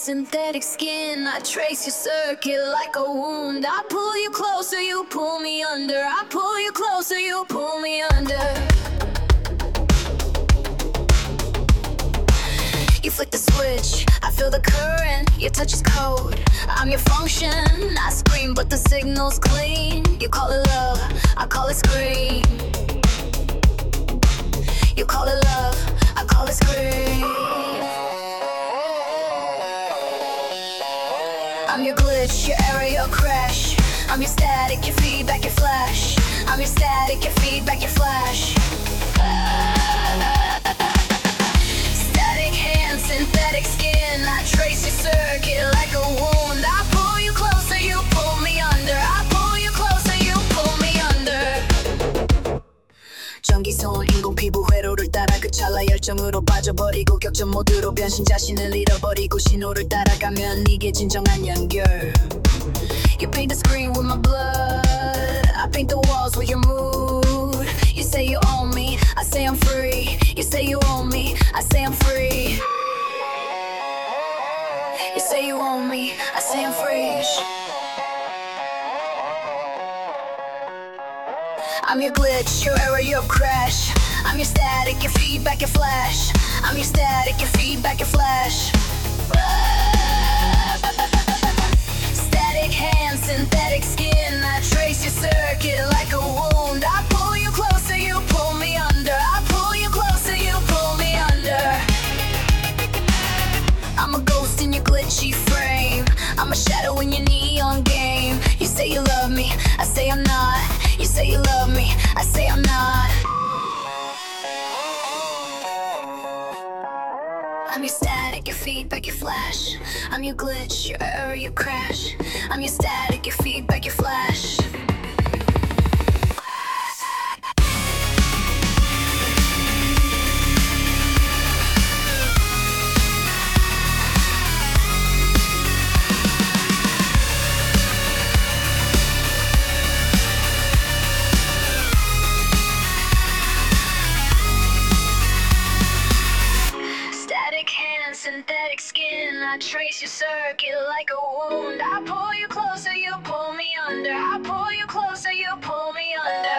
synthetic skin. I trace your circuit like a wound. I pull you closer, you pull me under. I pull you closer, you pull me under. You flick the switch, I feel the current. Your touch is code, I'm your function. I scream but the signal's clean. You call it love, I call it scream. You call it love, I call it scream. I'm your glitch, your error, your crash. I'm your static, your feedback, your flash. I'm your static, your feedback, your flash. Static hands, synthetic skin. I trace your circuit like a wound. I pull you closer, you pull me under. I pull you closer, you pull me under. 전기손 인공 피부 회로를 따라 그 찰나 열정으로 빠져버리고 격전 모드로 변신 자신을 잃어버리고 신호를 따라가면 이게 진정한 연결. You paint the screen with my blood. I paint the walls with your mood. You say you own me, I say I'm free. You say you own me, I say I'm free. You say you own me, I say I'm free. I'm your glitch, your error, your crash. I'm your static, your feedback, your flash. I'm your static, your feedback, your flash. Static hands, synthetic skin. I trace your circuit like a wound. I pull you closer, you pull me under. I pull you closer, you pull me under. I'm a ghost in your glitchy frame. I'm a shadow in your neon game. You say you love me, I say I'm not. You say you love me, I say I'm not. I'm your static, your feedback, your flash. I'm your glitch, your error, your crash. I'm your static, your feedback, your flash. Synthetic skin, I trace your circuit like a wound. I pull you closer, you pull me under. I pull you closer, you pull me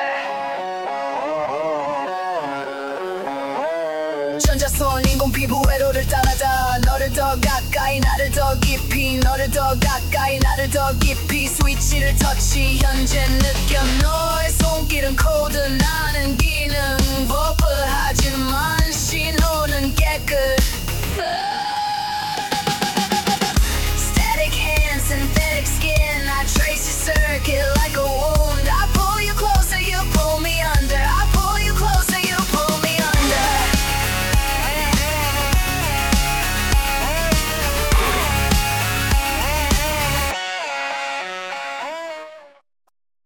under. 전자손 인공 피부 회로를 따라다 너를 더 가까이 나를 더 깊이 너를 더 가까이 나를 더 깊이 스위치를 터치 현재 느껴 너의 손길은 코드 나는